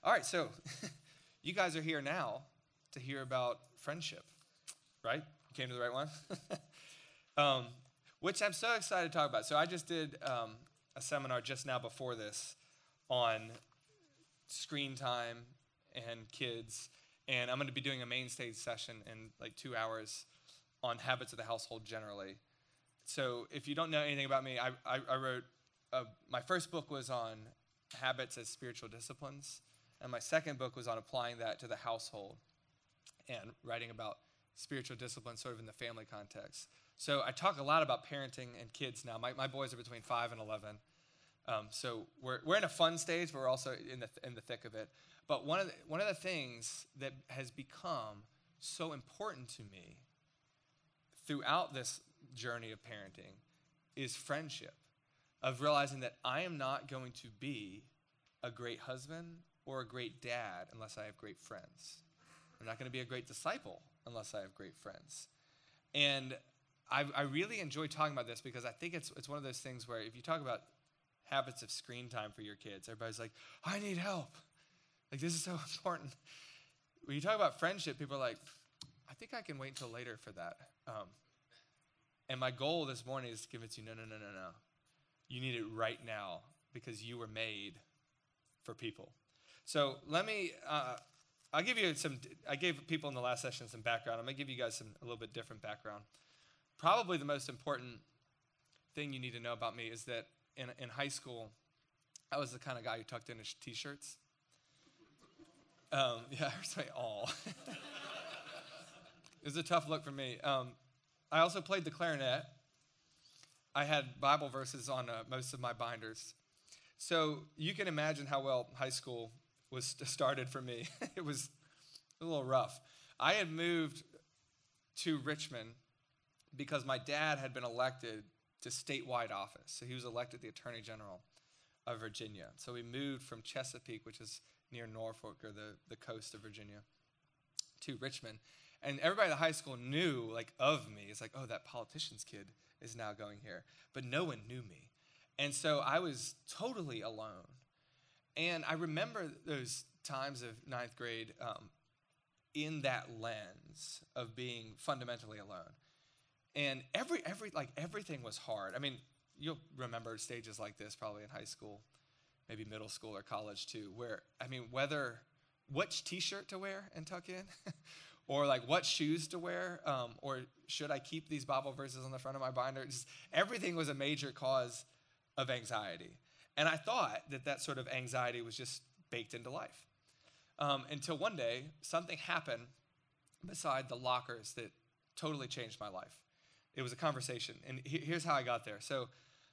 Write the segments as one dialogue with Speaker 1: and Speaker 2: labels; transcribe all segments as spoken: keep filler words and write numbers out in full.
Speaker 1: All right, so you guys are here now to hear about friendship, right? You came to the right one? um, which I'm so excited to talk about. So I just did um, a seminar just now before this on screen time and kids, and I'm going to be doing a main stage session in like two hours on habits of the household generally. So if you don't know anything about me, I, I, I wrote, uh, my first book was on habits as spiritual disciplines, and my second book was on applying that to the household and writing about spiritual disciplines sort of in the family context. So I talk a lot about parenting and kids now. My, my boys are between five and eleven. Um, so we're we're in a fun stage, but we're also in the in the thick of it. But one of the, one of the things that has become so important to me throughout this journey of parenting is friendship, of realizing that I am not going to be a great husband or a great dad unless I have great friends. I'm not going to be a great disciple unless I have great friends. And I, I really enjoy talking about this because I think it's it's one of those things where if you talk about habits of screen time for your kids, everybody's like, I need help. Like, this is so important. When you talk about friendship, people are like, I think I can wait until later for that. Um, and my goal this morning is to convince you, no, no, no, no, no. You need it right now because you were made for people. So let me, uh, I'll give you some, I gave people in the last session some background. I'm going to give you guys some a little bit different background. Probably the most important thing you need to know about me is that in, in high school, I was the kind of guy who tucked in his t-shirts. Um, yeah, I heard somebody, aw. It was a tough look for me. Um, I also played the clarinet. I had Bible verses on uh, most of my binders. So you can imagine how well high school was started for me. It was a little rough. I had moved to Richmond because my dad had been elected to statewide office. So he was elected the Attorney General of Virginia. So we moved from Chesapeake, which is near Norfolk or the, the coast of Virginia, to Richmond. And everybody at the high school knew, like, of me. It's like, oh, that politician's kid is now going here. But no one knew me. And so I was totally alone. And I remember those times of ninth grade um, in that lens of being fundamentally alone. And every every like everything was hard. I mean, you'll remember stages like this probably in high school, maybe middle school or college too, where, I mean, whether which t-shirt to wear and tuck in, or like what shoes to wear, um, or should I keep these Bible verses on the front of my binder? Just everything was a major cause of anxiety. And I thought that that sort of anxiety was just baked into life. Um, until one day, something happened beside the lockers that totally changed my life. It was a conversation, and he- here's how I got there. So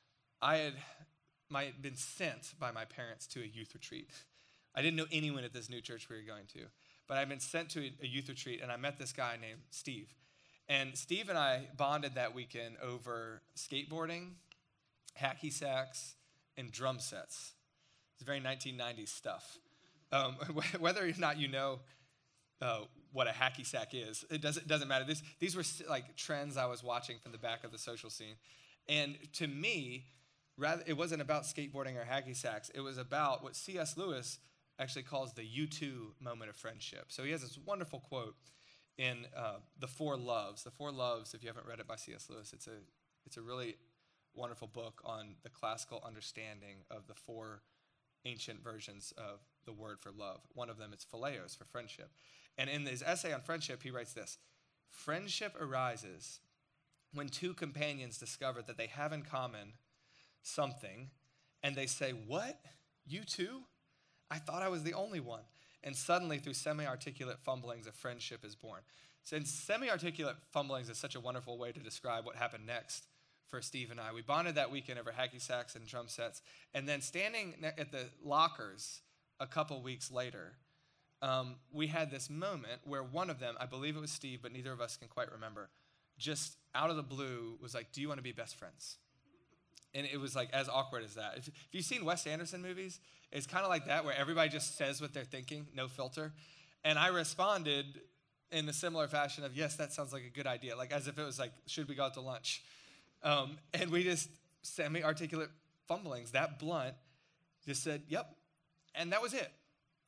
Speaker 1: I had my, been sent by my parents to a youth retreat. I didn't know anyone at this new church we were going to, but I'd been sent to a, a youth retreat, and I met this guy named Steve. And Steve and I bonded that weekend over skateboarding, hacky sacks, and drum sets. It's very nineteen nineties stuff. Um, whether or not you know uh, what a hacky sack is, it doesn't, it doesn't matter. This, these were like trends I was watching from the back of the social scene. And to me, rather, it wasn't about skateboarding or hacky sacks. It was about what C S Lewis actually calls the U two moment of friendship. So he has this wonderful quote in uh, The Four Loves. The Four Loves, if you haven't read it by C S Lewis, it's a it's a really wonderful book on the classical understanding of the four ancient versions of the word for love. One of them is phileos, for friendship. And in his essay on friendship, he writes this: friendship arises when two companions discover that they have in common something, and they say, what? You too? I thought I was the only one. And suddenly, through semi-articulate fumblings, a friendship is born. Since semi-articulate fumblings is such a wonderful way to describe what happened next for Steve and I, we bonded that weekend over hacky sacks and drum sets. And then standing at the lockers a couple weeks later, um, we had this moment where one of them, I believe it was Steve, but neither of us can quite remember, just out of the blue was like, do you want to be best friends? And it was like as awkward as that. If, if you've seen Wes Anderson movies, it's kind of like that where everybody just says what they're thinking, no filter. And I responded in a similar fashion of, yes, that sounds like a good idea. Like as if it was like, should we go out to lunch? Um, and we just, semi-articulate fumblings, that blunt, just said, yep. And that was it.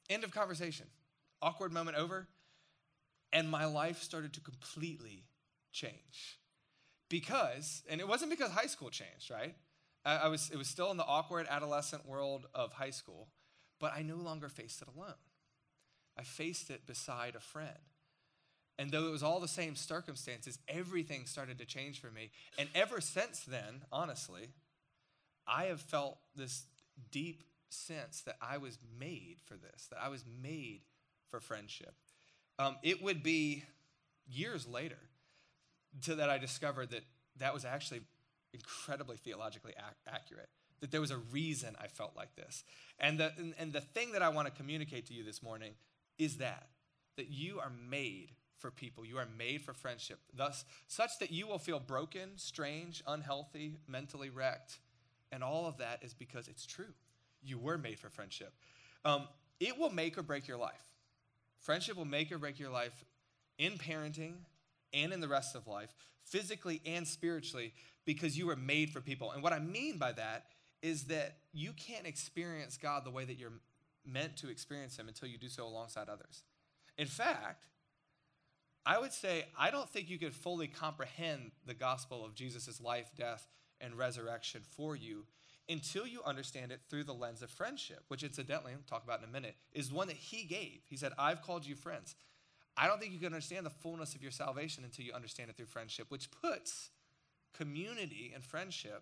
Speaker 1: End of conversation. Awkward moment over. And my life started to completely change. Because, and it wasn't because high school changed, right? I, I was, it was still in the awkward adolescent world of high school, but I no longer faced it alone. I faced it beside a friend. And though it was all the same circumstances, everything started to change for me. And ever since then, honestly, I have felt this deep sense that I was made for this, that I was made for friendship. Um, it would be years later to that I discovered that that was actually incredibly theologically ac- accurate, that there was a reason I felt like this. And the, and, and the thing that I want to communicate to you this morning is that, that you are made for people. You are made for friendship, thus such that you will feel broken, strange, unhealthy, mentally wrecked. And all of that is because it's true. You were made for friendship. Um, it will make or break your life. Friendship will make or break your life in parenting and in the rest of life, physically and spiritually, because you were made for people. And what I mean by that is that you can't experience God the way that you're meant to experience him until you do so alongside others. In fact, I would say I don't think you could fully comprehend the gospel of Jesus' life, death, and resurrection for you until you understand it through the lens of friendship, which incidentally, we'll talk about in a minute, is one that he gave. He said, I've called you friends. I don't think you can understand the fullness of your salvation until you understand it through friendship, which puts community and friendship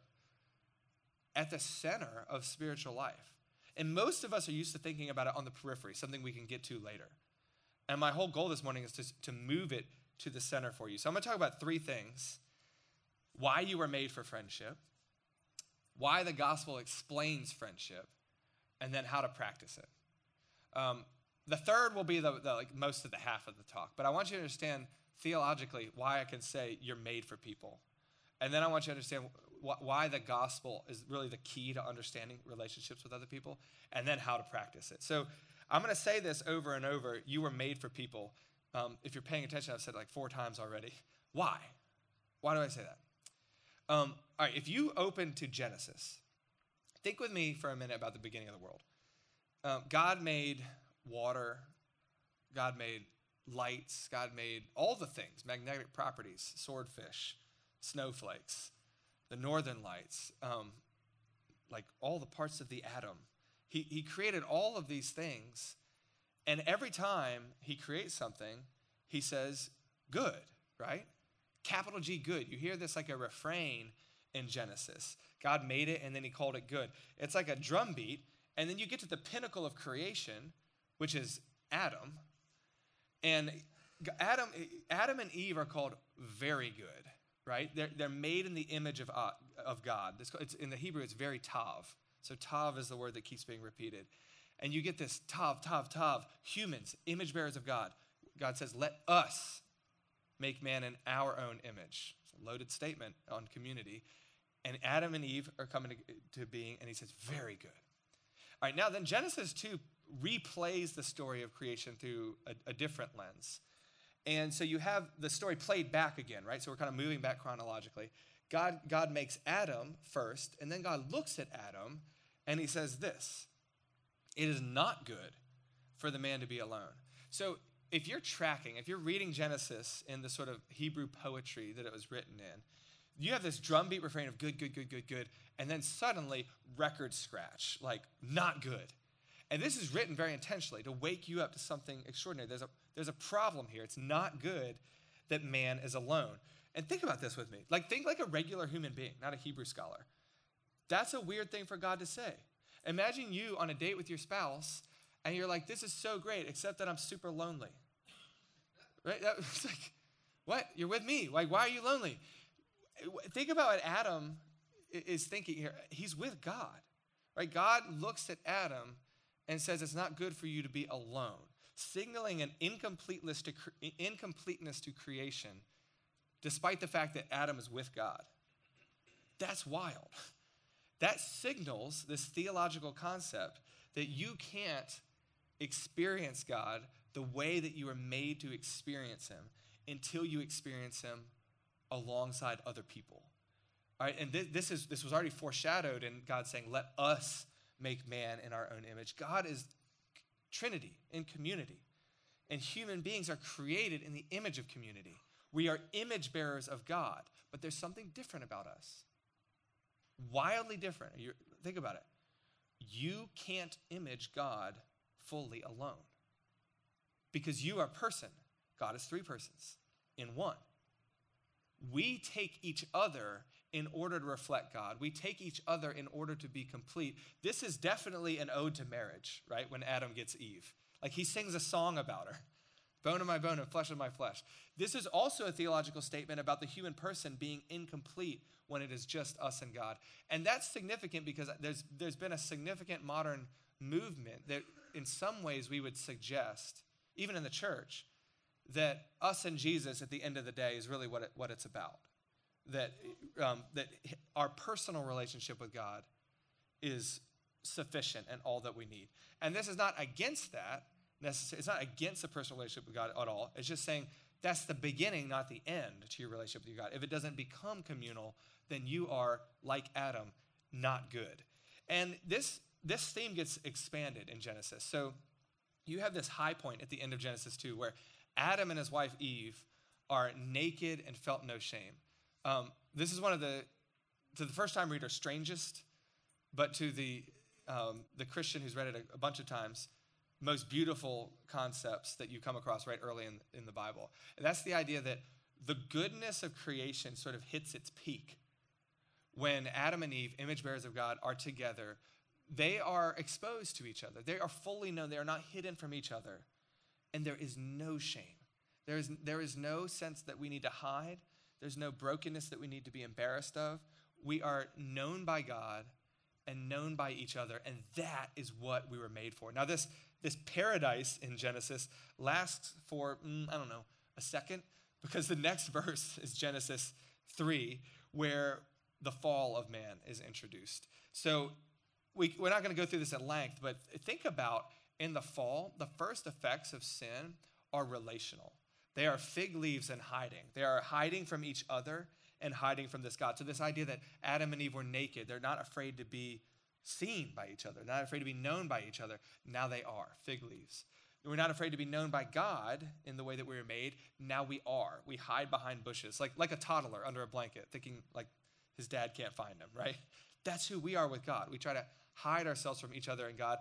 Speaker 1: at the center of spiritual life. And most of us are used to thinking about it on the periphery, something we can get to later. And my whole goal this morning is to, to move it to the center for you. So I'm going to talk about three things: why you were made for friendship, why the gospel explains friendship, and then how to practice it. Um, the third will be the, the like most of the half of the talk, but I want you to understand theologically why I can say you're made for people. And then I want you to understand wh- why the gospel is really the key to understanding relationships with other people, and then how to practice it. So I'm going to say this over and over. You were made for people. Um, if you're paying attention, I've said it like four times already. Why? Why do I say that? Um, all right, if you open to Genesis, think with me for a minute about the beginning of the world. Um, God made water. God made lights. God made all the things, magnetic properties, swordfish, snowflakes, the northern lights, um, like all the parts of the atom. He, he created all of these things, and every time he creates something, he says, good, right? Capital G, good. You hear this like a refrain in Genesis. God made it, and then he called it good. It's like a drum beat, and then you get to the pinnacle of creation, which is Adam, and Adam, Adam and Eve are called very good, right? They're, they're made in the image of, uh, of God. It's, it's, in the Hebrew, it's very tav. So tav is the word that keeps being repeated. And you get this tav, tav, tav, humans, image bearers of God. God says, let us make man in our own image. It's a loaded statement on community. And Adam and Eve are coming to, to being, and he says, very good. All right, now then Genesis two replays the story of creation through a, a different lens. And so you have the story played back again, right? So we're kind of moving back chronologically. God, God makes Adam first, and then God looks at Adam, and he says this: it is not good for the man to be alone. So if you're tracking, if you're reading Genesis in the sort of Hebrew poetry that it was written in, you have this drumbeat refrain of good, good, good, good, good, and then suddenly record scratch, like not good. And this is written very intentionally to wake you up to something extraordinary. There's a, there's a problem here. It's not good that man is alone. And think about this with me. Like, think like a regular human being, not a Hebrew scholar. That's a weird thing for God to say. Imagine you on a date with your spouse, and you're like, this is so great, except that I'm super lonely. Right? It's like, what? You're with me. Like, why are you lonely? Think about what Adam is thinking here. He's with God, right? God looks at Adam and says it's not good for you to be alone, signaling an incompleteness to, incompleteness to creation, despite the fact that Adam is with God. That's wild. That signals this theological concept that you can't experience God the way that you were made to experience him until you experience him alongside other people. All right, and this, this is this was already foreshadowed in God saying, let us make man in our own image. God is Trinity, in community. And human beings are created in the image of community. We are image bearers of God, but there's something different about us. Wildly different. You're, think about it. You can't image God fully alone because you are a person. God is three persons in one. We take each other in order to reflect God. We take each other in order to be complete. This is definitely an ode to marriage, right? When Adam gets Eve. Like he sings a song about her. Bone of my bone and flesh of my flesh. This is also a theological statement about the human person being incomplete when it is just us and God. And that's significant because there's, there's been a significant modern movement that in some ways we would suggest, even in the church, that us and Jesus at the end of the day is really what, it, what it's about. That, um, that our personal relationship with God is sufficient and all that we need. And this is not against that. Necessary. It's not against a personal relationship with God at all. It's just saying that's the beginning, not the end to your relationship with your God. If it doesn't become communal, then you are, like Adam, not good. And this, this theme gets expanded in Genesis. So you have this high point at the end of Genesis two where Adam and his wife Eve are naked and felt no shame. Um, this is one of the, to the first-time reader, strangest, but to the, um, the Christian who's read it a, a bunch of times, most beautiful concepts that you come across right early in, in the Bible. And that's the idea that the goodness of creation sort of hits its peak when Adam and Eve, image bearers of God, are together. They are exposed to each other. They are fully known. They are not hidden from each other. And there is no shame. There is, there is no sense that we need to hide. There's no brokenness that we need to be embarrassed of. We are known by God and known by each other, and that is what we were made for. Now, this, this paradise in Genesis lasts for, mm, I don't know, a second, because the next verse is Genesis three, where the fall of man is introduced. So we, we're not going to go through this at length, but think about in the fall, the first effects of sin are relational. They are fig leaves and hiding. They are hiding from each other and hiding from this God. So this idea that Adam and Eve were naked, they're not afraid to be seen by each other, not afraid to be known by each other. Now they are, fig leaves. We're not afraid to be known by God in the way that we were made. Now we are. We hide behind bushes, like, like a toddler under a blanket, thinking like his dad can't find him, right? That's who we are with God. We try to hide ourselves from each other and God.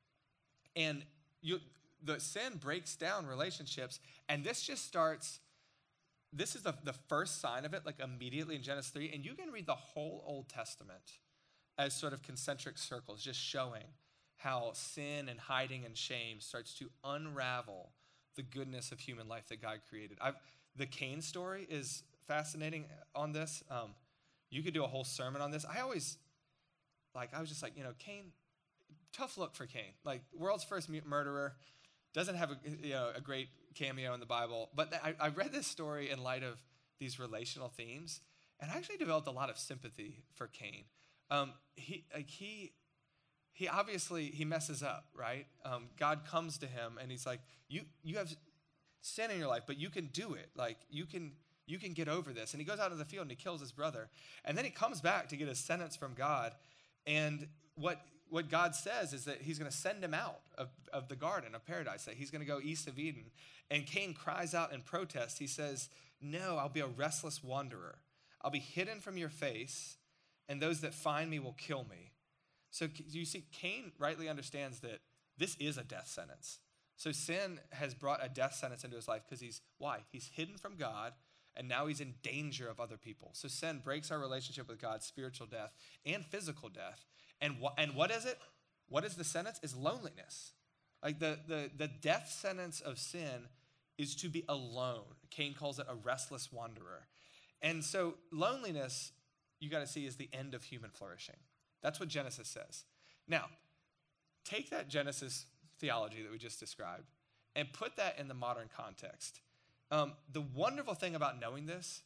Speaker 1: And you, the sin breaks down relationships, and this just starts, this is the, the first sign of it, like immediately in Genesis three, and you can read the whole Old Testament as sort of concentric circles, just showing how sin and hiding and shame starts to unravel the goodness of human life that God created. I've, the Cain story is fascinating on this. Um, you could do a whole sermon on this. I always, like, I was just like, you know, Cain, tough look for Cain. Like, world's first murderer, doesn't have a, you know, a great cameo in the Bible. But I, I read this story in light of these relational themes, and I actually developed a lot of sympathy for Cain. Um, he, like, he, he obviously, he messes up, right? Um, God comes to him, and he's like, you, you have sin in your life, but you can do it. Like, you can, you can get over this. And he goes out in the field, and he kills his brother. And then he comes back to get a sentence from God, and what What God says is that he's going to send him out of, of the garden of paradise, that he's going to go east of Eden. And Cain cries out in protest. He says, no, I'll be a restless wanderer. I'll be hidden from your face, and those that find me will kill me. So you see, Cain rightly understands that this is a death sentence. So sin has brought a death sentence into his life because he's, why? He's hidden from God, and now he's in danger of other people. So sin breaks our relationship with God, spiritual death and physical death. And what, and what is it? What is the sentence? Is loneliness. Like the, the, the death sentence of sin is to be alone. Cain calls it a restless wanderer. And so loneliness, you got to see, is the end of human flourishing. That's what Genesis says. Now, take that Genesis theology that we just described and put that in the modern context. Um, the wonderful thing about knowing this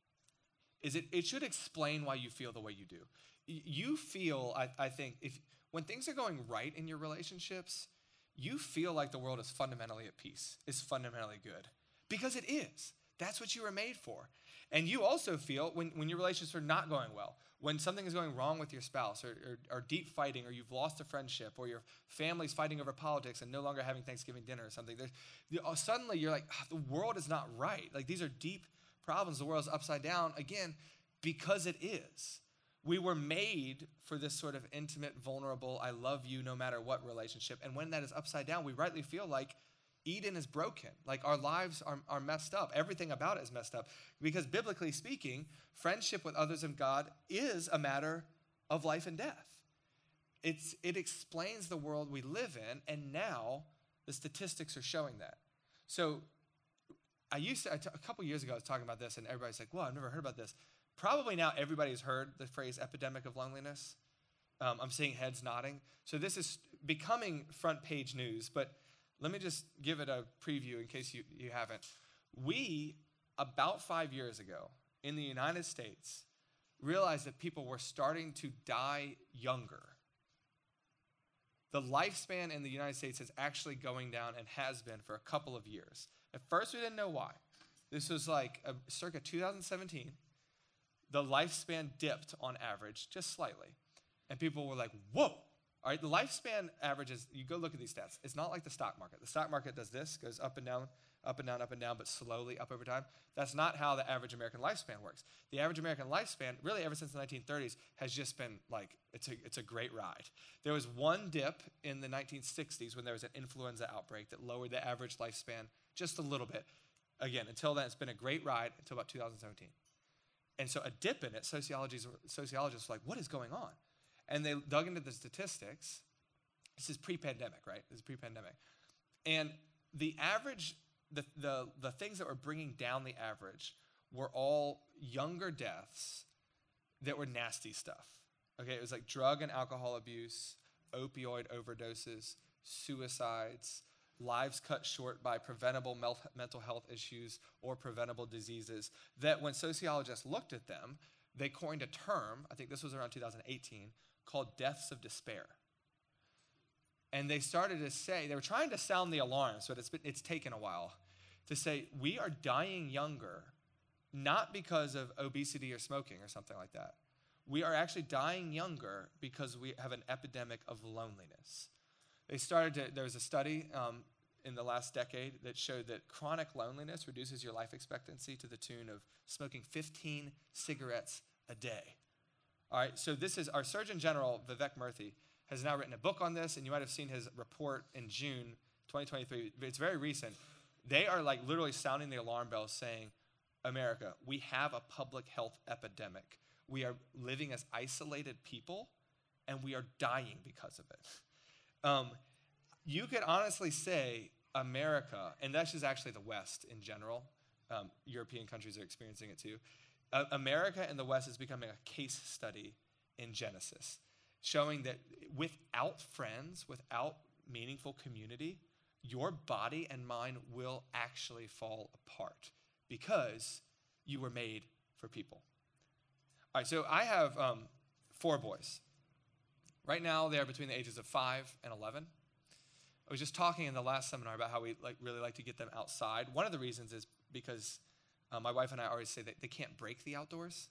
Speaker 1: is it, it should explain why you feel the way you do. You feel, I, I think, if when things are going right in your relationships, you feel like the world is fundamentally at peace, is fundamentally good. Because it is. That's what you were made for. And you also feel when, when your relationships are not going well, when something is going wrong with your spouse, or, or, or deep fighting, or you've lost a friendship, or your family's fighting over politics and no longer having Thanksgiving dinner or something. There's, you know, suddenly you're like, oh, the world is not right. Like, these are deep problems. The world is upside down, again, because it is. We were made for this sort of intimate, vulnerable, I love you no matter what relationship. And when that is upside down, we rightly feel like Eden is broken. Like, our lives are, are messed up. Everything about it is messed up. Because biblically speaking, friendship with others and God is a matter of life and death. It's, it explains the world we live in, and now the statistics are showing that. So I used to, I t- a couple years ago, I was talking about this, and everybody's like, well, I've never heard about this. Probably now everybody's heard the phrase epidemic of loneliness. Um, I'm seeing heads nodding. So this is becoming front page news, but let me just give it a preview in case you, you haven't. We, about five years ago, in the United States, realized that people were starting to die younger. The lifespan in the United States is actually going down and has been for a couple of years. At first, we didn't know why. This was like a, circa two thousand seventeen. The lifespan dipped on average just slightly. And people were like, whoa. All right, the lifespan averages, you go look at these stats. It's not like the stock market. The stock market does this, goes up and down, up and down, up and down, but slowly up over time. That's not how the average American lifespan works. The average American lifespan, really ever since the nineteen thirties, has just been like, it's a, it's a great ride. There was one dip in the nineteen sixties when there was an influenza outbreak that lowered the average lifespan just a little bit. Again, until then, it's been a great ride until about two thousand seventeen. And so a dip in it, sociologists, sociologists were like, what is going on? And they dug into the statistics. This is pre-pandemic, right? This is pre-pandemic. And the average, the, the, the things that were bringing down the average were all younger deaths that were nasty stuff. Okay, it was like drug and alcohol abuse, opioid overdoses, suicides, lives cut short by preventable mental health issues or preventable diseases, that when sociologists looked at them, they coined a term, I think this was around two thousand eighteen, called deaths of despair. And they started to say, they were trying to sound the alarms, but it's been, it's taken a while, to say we are dying younger, not because of obesity or smoking or something like that. We are actually dying younger because we have an epidemic of loneliness. They started to, there was a study um, in the last decade that showed that chronic loneliness reduces your life expectancy to the tune of smoking fifteen cigarettes a day. All right, so this is our Surgeon General, Vivek Murthy, has now written a book on this, and you might have seen his report in June twenty twenty-three. It's very recent. They are like literally sounding the alarm bells saying, America, we have a public health epidemic. We are living as isolated people, and we are dying because of it. Um, you could honestly say America, and that's just actually the West in general. Um, European countries are experiencing it too. Uh, America and the West is becoming a case study in Genesis, showing that without friends, without meaningful community, your body and mind will actually fall apart because you were made for people. All right, so I have um, four boys. Right now, they are between the ages of five and eleven. I was just talking in the last seminar about how we like really like to get them outside. One of the reasons is because uh, my wife and I always say that they can't break the outdoors.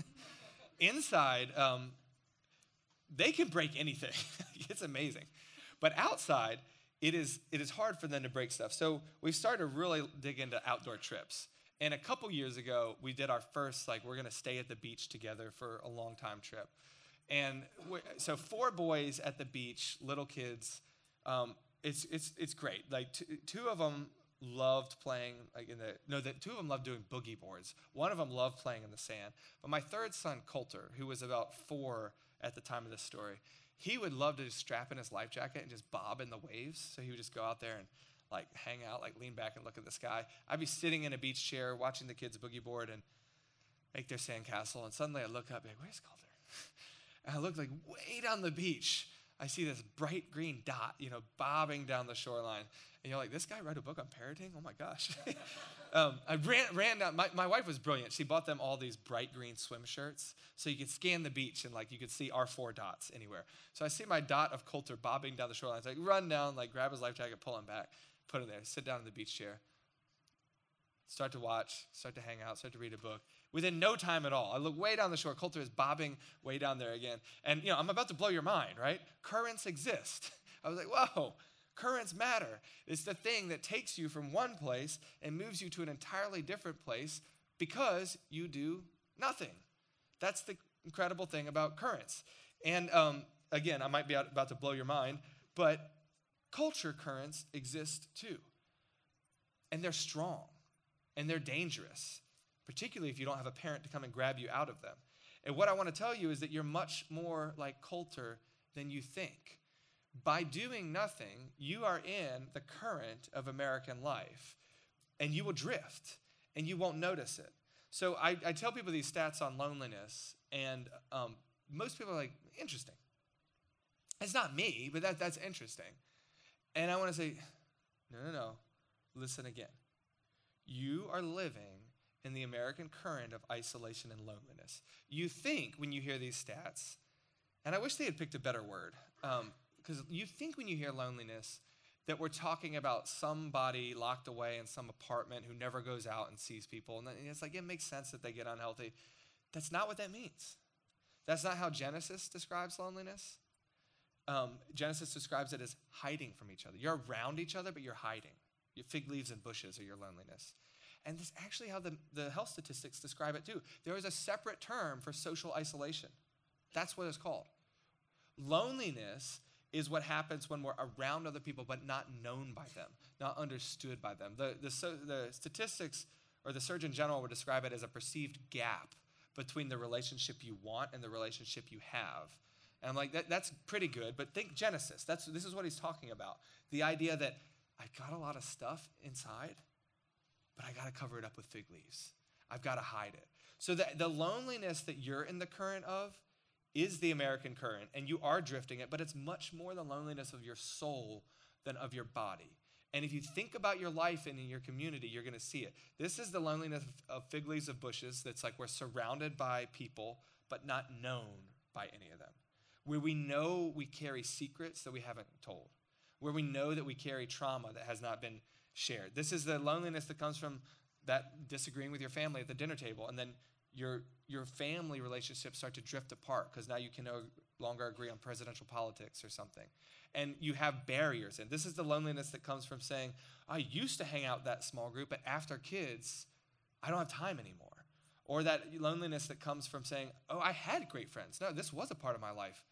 Speaker 1: Inside, um, they can break anything. It's amazing. But outside, it is it is hard for them to break stuff. So we've started to really dig into outdoor trips. And a couple years ago, we did our first, like, we're going to stay at the beach together for a long time trip. And so four boys at the beach, little kids. Um, it's it's it's great. Like t- two of them loved playing like in the no, the two of them loved doing boogie boards. One of them loved playing in the sand. But my third son, Coulter, who was about four at the time of this story, he would love to just strap in his life jacket and just bob in the waves. So he would just go out there and like hang out, like lean back and look at the sky. I'd be sitting in a beach chair watching the kids boogie board and make their sandcastle. And suddenly I look up, like, where's Coulter? And I look like way down the beach. I see this bright green dot, you know, bobbing down the shoreline. And you're like, this guy wrote a book on parenting? Oh my gosh. um, I ran, ran down, my, my wife was brilliant. She bought them all these bright green swim shirts so you could scan the beach and like you could see our four dots anywhere. So I see my dot of Coulter bobbing down the shoreline. So I run down, like grab his life jacket, pull him back, put him there, sit down in the beach chair, start to watch, start to hang out, start to read a book. Within no time at all. I look way down the shore. Coulter is bobbing way down there again. And, you know, I'm about to blow your mind, right? Currents exist. I was like, whoa, currents matter. It's the thing that takes you from one place and moves you to an entirely different place because you do nothing. That's the incredible thing about currents. And um, again, I might be about to blow your mind, but culture currents exist too. And they're strong and they're dangerous, particularly if you don't have a parent to come and grab you out of them. And what I want to tell you is that you're much more like Coulter than you think. By doing nothing, you are in the current of American life, and you will drift, and you won't notice it. So I, I tell people these stats on loneliness, and um, most people are like, interesting. It's not me, but that, that's interesting. And I want to say, no, no, no, listen again. You are living in the American current of isolation and loneliness. You think when you hear these stats, and I wish they had picked a better word, because um, you think when you hear loneliness that we're talking about somebody locked away in some apartment who never goes out and sees people. And it's like, it makes sense that they get unhealthy. That's not what that means. That's not how Genesis describes loneliness. Um, Genesis describes it as hiding from each other. You're around each other, but you're hiding. Your fig leaves and bushes are your loneliness. And this is actually how the, the health statistics describe it too. There is a separate term for social isolation. That's what it's called. Loneliness is what happens when we're around other people but not known by them, not understood by them. The, the, so, the statistics or the Surgeon General would describe it as a perceived gap between the relationship you want and the relationship you have. And I'm like, that, that's pretty good, but think Genesis. That's, this is what he's talking about. The idea that I got a lot of stuff inside, but I got to cover it up with fig leaves. I've got to hide it. So the, the loneliness that you're in the current of is the American current, and you are drifting it, but it's much more the loneliness of your soul than of your body. And if you think about your life and in your community, you're going to see it. This is the loneliness of fig leaves of bushes that's like we're surrounded by people, but not known by any of them. Where we know we carry secrets that we haven't told. Where we know that we carry trauma that has not been shared. This is the loneliness that comes from that disagreeing with your family at the dinner table, and then your your family relationships start to drift apart because now you can no longer agree on presidential politics or something. And you have barriers. And this is the loneliness that comes from saying, I used to hang out that small group, but after kids, I don't have time anymore. Or that loneliness that comes from saying, oh, I had great friends. No, this was a part of my life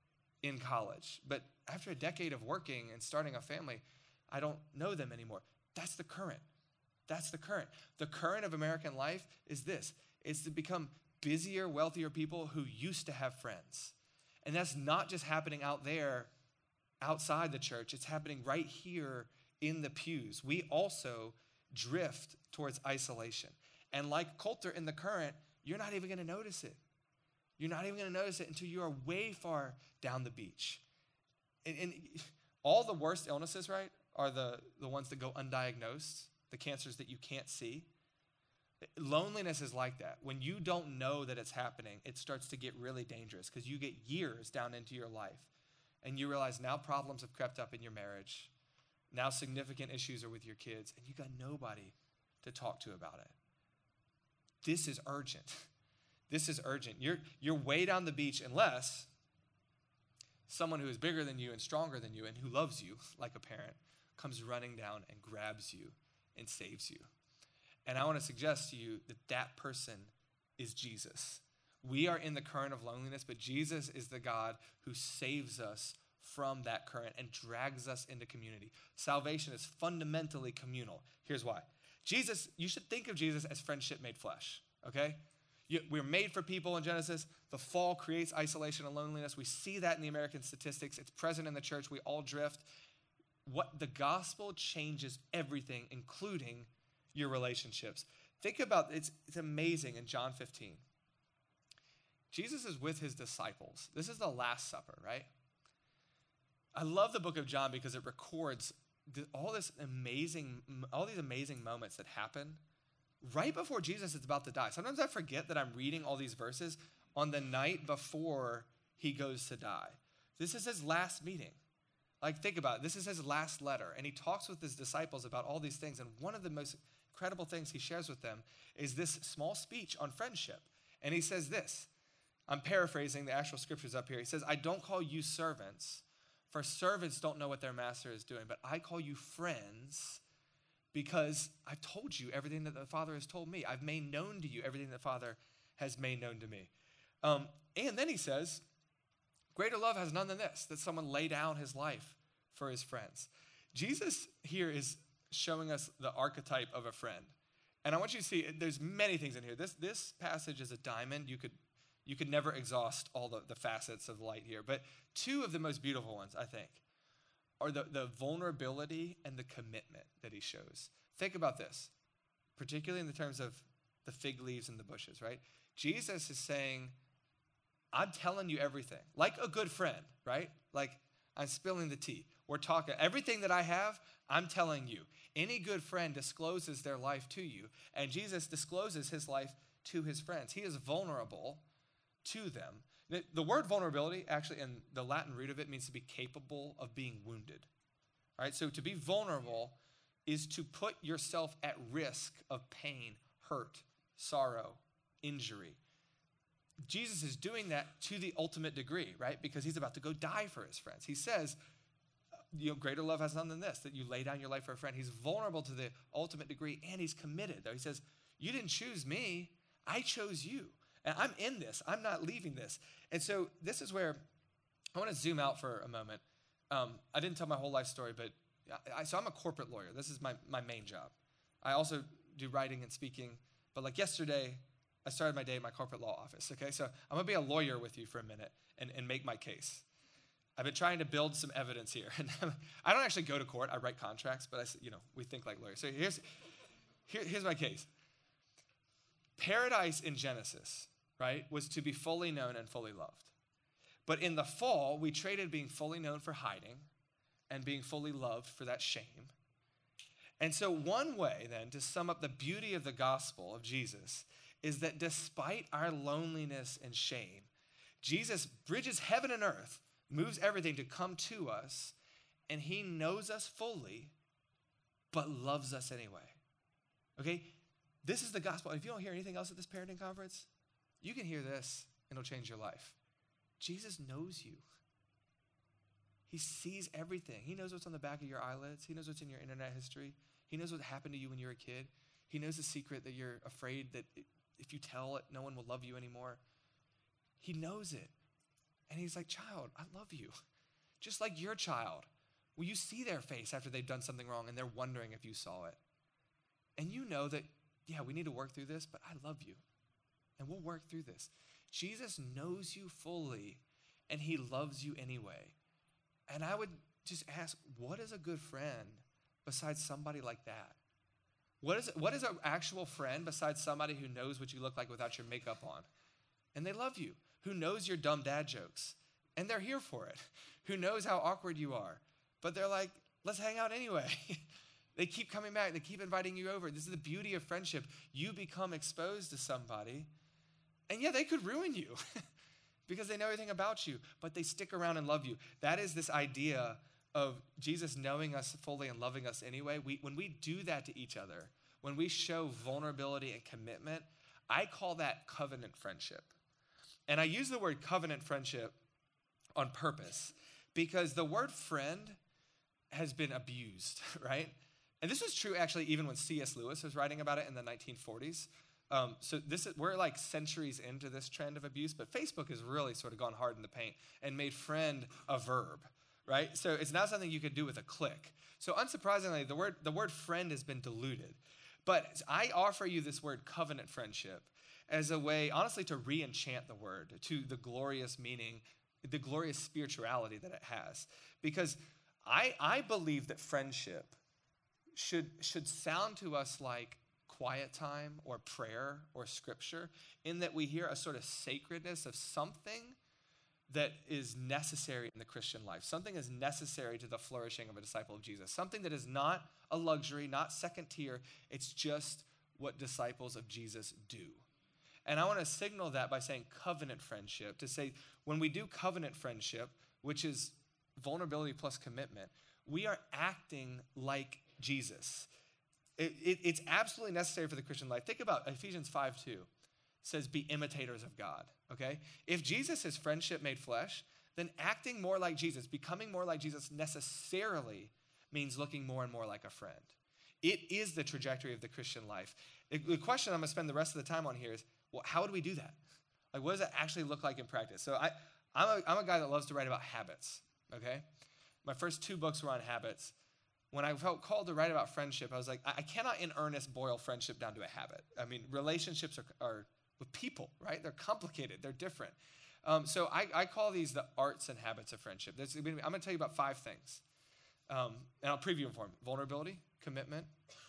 Speaker 1: in college. But after a decade of working and starting a family, I don't know them anymore. That's the current. That's the current. The current of American life is this. It's to become busier, wealthier people who used to have friends. And that's not just happening out there, outside the church. It's happening right here in the pews. We also drift towards isolation. And like Coulter in the current, you're not even going to notice it. You're not even going to notice it until you are way far down the beach. And, and all the worst illnesses, right, are the, the ones that go undiagnosed, the cancers that you can't see. Loneliness is like that. When you don't know that it's happening, it starts to get really dangerous because you get years down into your life and you realize now problems have crept up in your marriage. Now significant issues are with your kids and you got nobody to talk to about it. This is urgent. This is urgent. You're, you're way down the beach unless someone who is bigger than you and stronger than you and who loves you like a parent comes running down and grabs you and saves you. And I want to suggest to you that that person is Jesus. We are in the current of loneliness, but Jesus is the God who saves us from that current and drags us into community. Salvation is fundamentally communal. Here's why. Jesus, you should think of Jesus as friendship made flesh, okay? You, we're made for people in Genesis. The fall creates isolation and loneliness. We see that in the American statistics. It's present in the church. We all drift. What the gospel changes everything, including your relationships. Think about it's it's amazing in John fifteen. Jesus is with his disciples. This is the Last Supper, right? I love the book of John because it records the, all this amazing, all these amazing moments that happen right before Jesus is about to die. Sometimes I forget that I'm reading all these verses on the night before he goes to die. This is his last meeting. Like, think about it. This is his last letter, and he talks with his disciples about all these things. And one of the most incredible things he shares with them is this small speech on friendship. And he says this. I'm paraphrasing the actual scriptures up here. He says, I don't call you servants, for servants don't know what their master is doing, but I call you friends because I've told you everything that the Father has told me. I've made known to you everything the Father has made known to me. Um, and then he says, greater love has none than this, that someone lay down his life for his friends. Jesus here is showing us the archetype of a friend. And I want you to see, there's many things in here. This, this passage is a diamond. You could, you could never exhaust all the, the facets of light here. But two of the most beautiful ones, I think, are the, the vulnerability and the commitment that he shows. Think about this, particularly in the terms of the fig leaves and the bushes, right? Jesus is saying, I'm telling you everything, like a good friend, right? Like, I'm spilling the tea. We're talking, everything that I have, I'm telling you. Any good friend discloses their life to you, and Jesus discloses his life to his friends. He is vulnerable to them. The, the word vulnerability, actually, in the Latin root of it, means to be capable of being wounded. All right, so to be vulnerable is to put yourself at risk of pain, hurt, sorrow, injury. Jesus is doing that to the ultimate degree, right? Because he's about to go die for his friends. He says, you know, greater love has none than this, that you lay down your life for a friend. He's vulnerable to the ultimate degree, and he's committed, though. He says, you didn't choose me. I chose you. And I'm in this. I'm not leaving this. And so this is where I want to zoom out for a moment. Um, I didn't tell my whole life story, but I, so I'm a corporate lawyer. This is my, my main job. I also do writing and speaking. But like yesterday, I started my day at my corporate law office, okay? So I'm going to be a lawyer with you for a minute and, and make my case. I've been trying to build some evidence here. And I don't actually go to court. I write contracts, but I, you know, we think like lawyers. So here's, here, here's my case. Paradise in Genesis, right, was to be fully known and fully loved. But in the fall, we traded being fully known for hiding and being fully loved for that shame. And so one way, then, to sum up the beauty of the gospel of Jesus is that despite our loneliness and shame, Jesus bridges heaven and earth, moves everything to come to us, and he knows us fully, but loves us anyway. Okay? This is the gospel. If you don't hear anything else at this parenting conference, you can hear this, and it'll change your life. Jesus knows you. He sees everything. He knows what's on the back of your eyelids. He knows what's in your internet history. He knows what happened to you when you were a kid. He knows the secret that you're afraid that if you tell it, no one will love you anymore. He knows it. And he's like, child, I love you. Just like your child. Will you see their face after they've done something wrong and they're wondering if you saw it? And you know that, yeah, we need to work through this, but I love you. And we'll work through this. Jesus knows you fully, and he loves you anyway. And I would just ask, what is a good friend besides somebody like that? What is, what is an actual friend besides somebody who knows what you look like without your makeup on? And they love you. Who knows your dumb dad jokes? And they're here for it. Who knows how awkward you are? But they're like, let's hang out anyway. They keep coming back. They keep inviting you over. This is the beauty of friendship. You become exposed to somebody, and yeah, they could ruin you because they know everything about you, but they stick around and love you. That is this idea of Jesus knowing us fully and loving us anyway. We, when we do that to each other, when we show vulnerability and commitment, I call that covenant friendship. And I use the word covenant friendship on purpose because the word friend has been abused, right? And this was true actually even when C S Lewis was writing about it in the nineteen forties. Um, so this is, we're like centuries into this trend of abuse, but Facebook has really sort of gone hard in the paint and made friend a verb, right? So it's not something you could do with a click. So unsurprisingly, the word, the word friend has been diluted. But I offer you this word covenant friendship as a way, honestly, to re-enchant the word to the glorious meaning, the glorious spirituality that it has. Because I, I believe that friendship should, should sound to us like quiet time or prayer or scripture, in that we hear a sort of sacredness of something that is necessary in the Christian life. Something is necessary to the flourishing of a disciple of Jesus. Something that is not a luxury, not second tier. It's just what disciples of Jesus do. And I want to signal that by saying covenant friendship, to say when we do covenant friendship, which is vulnerability plus commitment, we are acting like Jesus. It, it, it's absolutely necessary for the Christian life. Think about Ephesians five two. It says, be imitators of God, okay? If Jesus is friendship made flesh, then acting more like Jesus, becoming more like Jesus necessarily means looking more and more like a friend. It is the trajectory of the Christian life. The question I'm going to spend the rest of the time on here is, well, how do we do that? Like, what does that actually look like in practice? So I, I'm, a, I'm a guy that loves to write about habits, okay? My first two books were on habits. When I felt called to write about friendship, I was like, I cannot in earnest boil friendship down to a habit. I mean, relationships are, are with people, right? They're complicated. They're different. Um, so I, I call these the arts and habits of friendship. There's, I'm going to tell you about five things. Um, and I'll preview them for them. Vulnerability, commitment,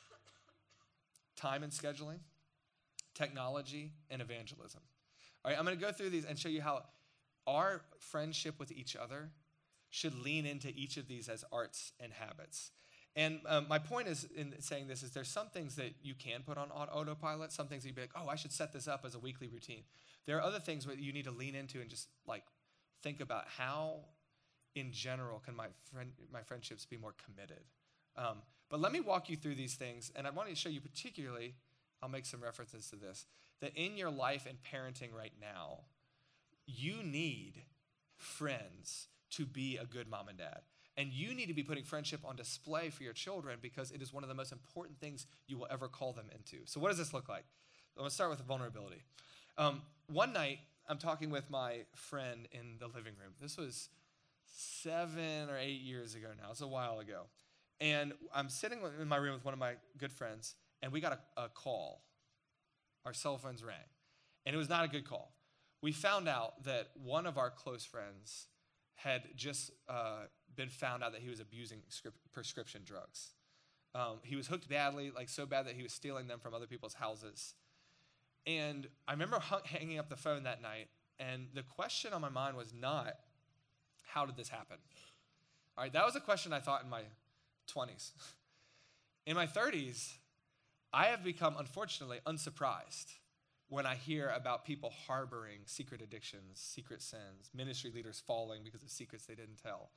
Speaker 1: time and scheduling, technology, and evangelism. All right, I'm going to go through these and show you how our friendship with each other should lean into each of these as arts and habits. And um, my point is in saying this is there's some things that you can put on autopilot, some things that you'd be like, oh, I should set this up as a weekly routine. There are other things where you need to lean into and just like think about how, in general, can my friend my friendships be more committed. Um, but let me walk you through these things, and I want to show you particularly, I'll make some references to this, that in your life and parenting right now, you need friends to be a good mom and dad. And you need to be putting friendship on display for your children because it is one of the most important things you will ever call them into. So what does this look like? I'm going to start with vulnerability. Um, one night, I'm talking with my friend in the living room. This was seven or eight years ago now. It's a while ago. And I'm sitting in my room with one of my good friends, and we got a, a call. Our cell phones rang. And it was not a good call. We found out that one of our close friends had just uh, been found out that he was abusing script, prescription drugs. Um, he was hooked badly, like so bad that he was stealing them from other people's houses. And I remember hung, hanging up the phone that night, and the question on my mind was not, how did this happen? All right, that was a question I thought in my twenties. In my thirties, I have become, unfortunately, unsurprised when I hear about people harboring secret addictions, secret sins, ministry leaders falling because of secrets they didn't tell.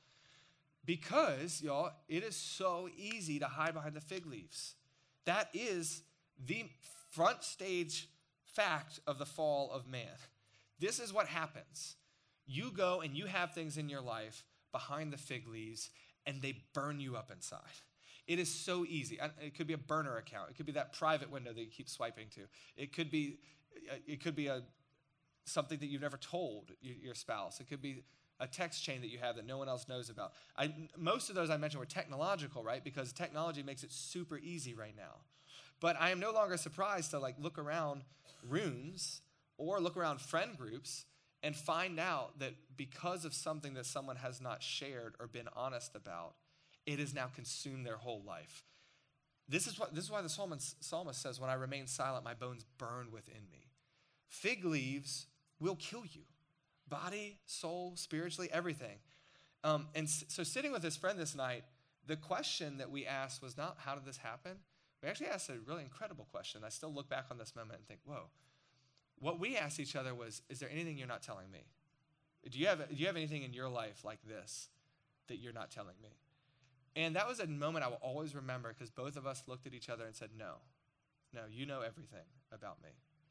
Speaker 1: Because, y'all, it is so easy to hide behind the fig leaves. That is the front stage fact of the fall of man. This is what happens. You go and you have things in your life behind the fig leaves, and they burn you up inside. It is so easy. It could be a burner account. It could be that private window that you keep swiping to. It could be, it could be a something that you've never told your spouse. It could be a text chain that you have that no one else knows about. I, most of those I mentioned were technological, right? Because technology makes it super easy right now. But I am no longer surprised to like look around rooms or look around friend groups and find out that because of something that someone has not shared or been honest about, it has now consumed their whole life. This is what this is why the psalmist, psalmist says, when I remain silent, my bones burn within me. Fig leaves will kill you. Body, soul, spiritually, everything. Um, and so sitting with this friend this night, the question that we asked was not, how did this happen? We actually asked a really incredible question. I still look back on this moment and think, whoa. What we asked each other was, is there anything you're not telling me? Do you have, do you have anything in your life like this that you're not telling me? And that was a moment I will always remember because both of us looked at each other and said, no, no, you know everything about me.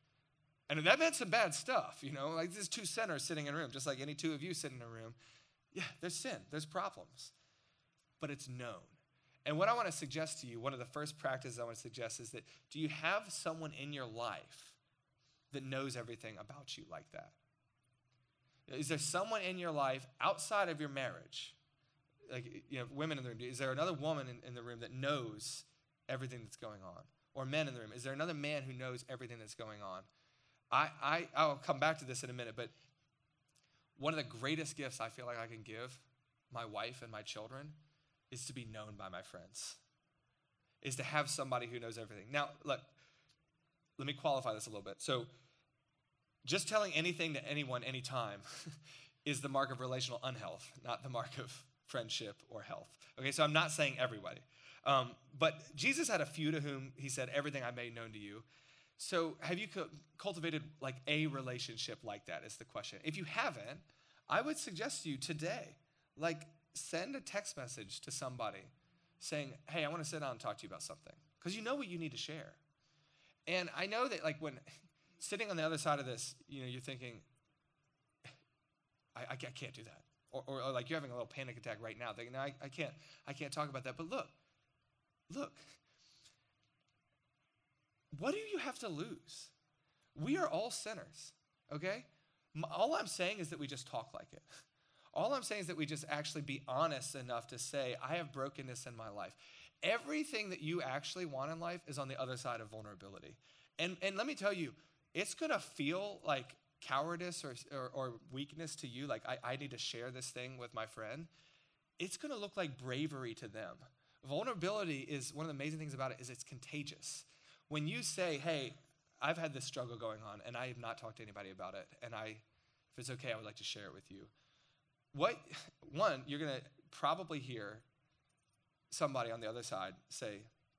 Speaker 1: And that meant some bad stuff, you know, like there's two sinners sitting in a room, just like any two of you sitting in a room. Yeah, there's sin, there's problems, but it's known. And what I want to suggest to you, one of the first practices I want to suggest is that do you have someone in your life that knows everything about you like that? Is there someone in your life outside of your marriage, like, you know, women in the room, is there another woman in, in the room that knows everything that's going on? Or men in the room, is there another man who knows everything that's going on? I, I, I'll come back to this in a minute, but one of the greatest gifts I feel like I can give my wife and my children is to be known by my friends, is to have somebody who knows everything. Now, look, let me qualify this a little bit. So just telling anything to anyone anytime is the mark of relational unhealth, not the mark of friendship or health. Okay, so I'm not saying everybody. Um, but Jesus had a few to whom he said, everything I made known to you. So have you cultivated like a relationship like that is the question. If you haven't, I would suggest to you today, like send a text message to somebody saying, hey, I want to sit down and talk to you about something. Because you know what you need to share. And I know that like when sitting on the other side of this, you know, you're thinking, I, I, I can't do that. Or, or, or like you're having a little panic attack right now, thinking, no, I, I can't, I can't talk about that. But look, look, what do you have to lose? We are all sinners, okay? All I'm saying is that we just talk like it. All I'm saying is that we just actually be honest enough to say, I have brokenness in my life. Everything that you actually want in life is on the other side of vulnerability. And, and let me tell you, it's going to feel like cowardice or, or, or weakness to you, like I, I need to share this thing with my friend. It's going to look like bravery to them. Vulnerability is, one of the amazing things about it is it's contagious. When you say, hey, I've had this struggle going on and I have not talked to anybody about it, and I, if it's okay, I would like to share it with you. What, one, you're going to probably hear somebody on the other side say,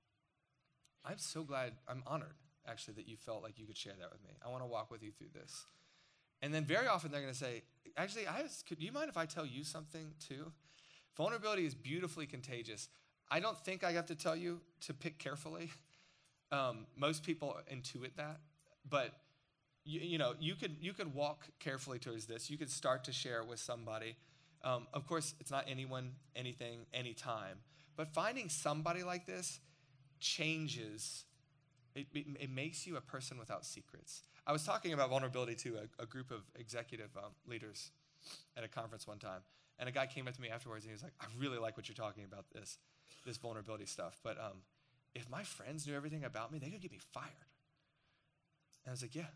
Speaker 1: I'm so glad, I'm honored, actually, that you felt like you could share that with me. I want to walk with you through this. And then very often they're going to say, actually, I was, could, do you mind if I tell you something too? Vulnerability is beautifully contagious. I don't think I have to tell you to pick carefully. Um, most people intuit that, but you, you know, you could you could walk carefully towards this. You could start to share with somebody. Um, of course, it's not anyone, anything, anytime. But finding somebody like this changes. It, it, it makes you a person without secrets. I was talking about vulnerability to a, a group of executive um, leaders at a conference one time, and a guy came up to me afterwards, and he was like, I really like what you're talking about, this, this vulnerability stuff, but um, if my friends knew everything about me, they could get me fired. And I was like, yeah,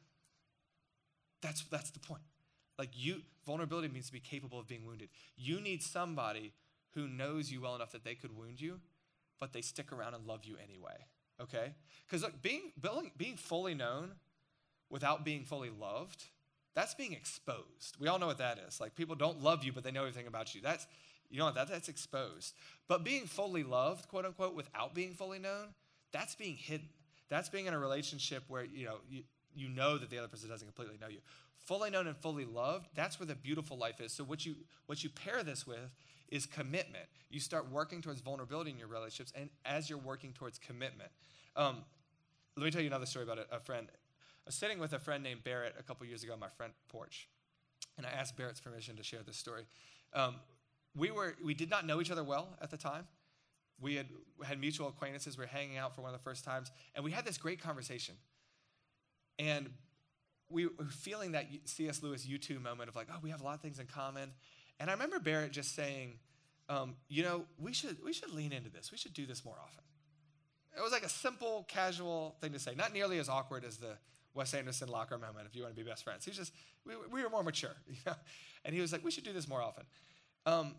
Speaker 1: that's, that's the point. Like you, vulnerability means to be capable of being wounded. You need somebody who knows you well enough that they could wound you, but they stick around and love you anyway. Okay? Because look, being, being fully known without being fully loved, that's being exposed. We all know what that is. Like people don't love you, but they know everything about you. That's, you know, that that's exposed. But being fully loved, quote unquote, without being fully known, that's being hidden. That's being in a relationship where, you know, you, you know that the other person doesn't completely know you. Fully known and fully loved, that's where the beautiful life is. So what you what you pair this with is commitment. You start working towards vulnerability in your relationships, and as you're working towards commitment. Um, let me tell you another story about a, a friend. I was sitting with a friend named Barrett a couple years ago on my front porch, and I asked Barrett's permission to share this story. Um, we were we did not know each other well at the time. We had had mutual acquaintances. We were hanging out for one of the first times, and we had this great conversation. And we were feeling that C S Lewis U two moment of like, oh, we have a lot of things in common. And I remember Barrett just saying, um, you know, we should we should lean into this. We should do this more often. It was like a simple, casual thing to say, not nearly as awkward as the Wes Anderson locker moment, if you want to be best friends. He was just, we, we were more mature, you know? And he was like, we should do this more often. Um,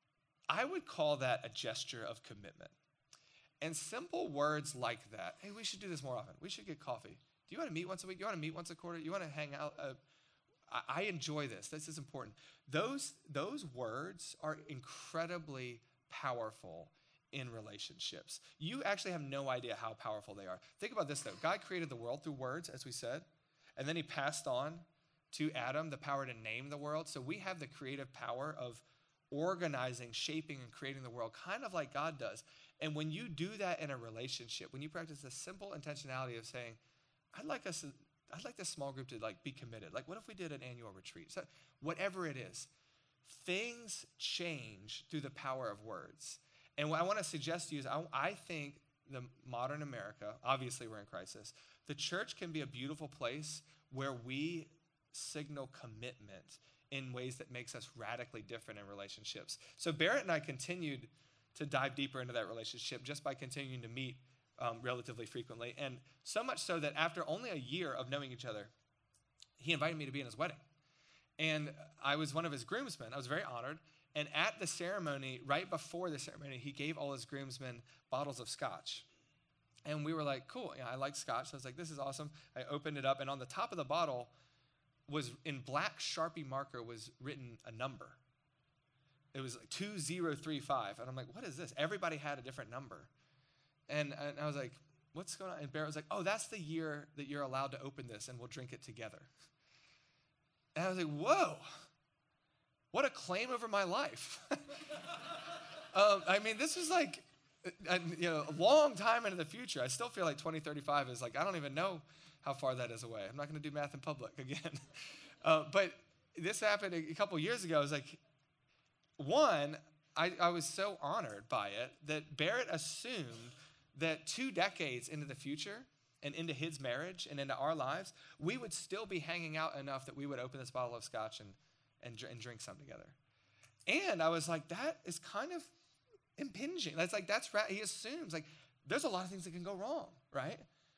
Speaker 1: I would call that a gesture of commitment. And simple words like that, hey, we should do this more often. We should get coffee. Do you want to meet once a week? You want to meet once a quarter? You want to hang out? Uh, I, I enjoy this. This is important. Those, those words are incredibly powerful in relationships. You actually have no idea how powerful they are. Think about this, though. God created the world through words, as we said, and then he passed on to Adam the power to name the world. So we have the creative power of organizing, shaping, and creating the world, kind of like God does. And when you do that in a relationship, when you practice the simple intentionality of saying, I'd like us, to, I'd like this small group to like be committed. Like, what if we did an annual retreat? So whatever it is, things change through the power of words. And what I want to suggest to you is I, I think the modern America, obviously we're in crisis, the church can be a beautiful place where we signal commitment in ways that makes us radically different in relationships. So Barrett and I continued to dive deeper into that relationship just by continuing to meet um, relatively frequently. And so much so that after only a year of knowing each other, he invited me to be in his wedding. And I was one of his groomsmen. I was very honored. And at the ceremony, right before the ceremony, he gave all his groomsmen bottles of scotch. And we were like, cool, yeah, I like scotch. So I was like, this is awesome. I opened it up, and on the top of the bottle was, in black Sharpie marker, was written a number. It was like two zero three five. And I'm like, what is this? Everybody had a different number. And, and I was like, what's going on? And Barrett was like, oh, that's the year that you're allowed to open this, and we'll drink it together. And I was like, whoa. What a claim over my life. um, I mean, this is like, a, you know, a long time into the future. I still feel like twenty thirty-five is like, I don't even know how far that is away. I'm not going to do math in public again. uh, but this happened a, a couple years ago. I was like, one, I, I was so honored by it that Barrett assumed that two decades into the future and into his marriage and into our lives, we would still be hanging out enough that we would open this bottle of scotch and And, and drink some together. And I was like, that is kind of impinging. That's like, that's right. He assumes like there's a lot of things that can go wrong, right?